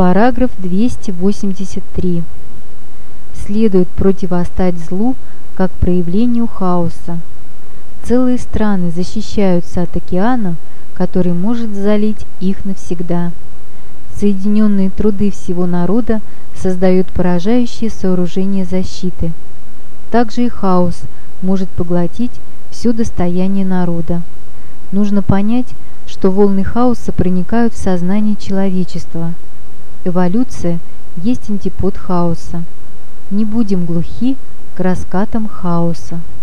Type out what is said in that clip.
Параграф 283. Следует противостать злу как проявлению хаоса. Целые страны защищаются от океана, который может залить их навсегда. Соединенные труды всего народа создают поражающие сооружения защиты. Также и хаос может поглотить все достояние народа. Нужно понять, что волны хаоса проникают в сознание человечества. Эволюция есть антипод хаоса. Не будем глухи к раскатам хаоса.